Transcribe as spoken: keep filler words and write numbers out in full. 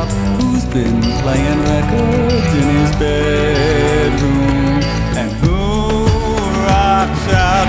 who's been playing records in his bedroom, and who rocks out